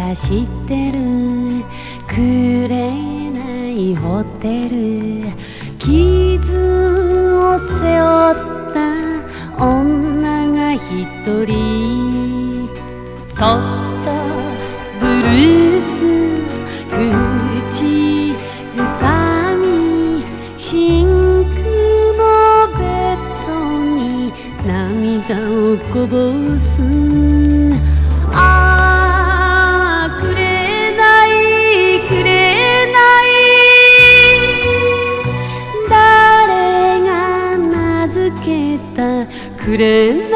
が知ってるくれないホテル、傷を背負った女が一人、そっとブルース口ずさみ、シンクのベッドに涙をこぼす。ああくれないくれない、誰が名付けたくれない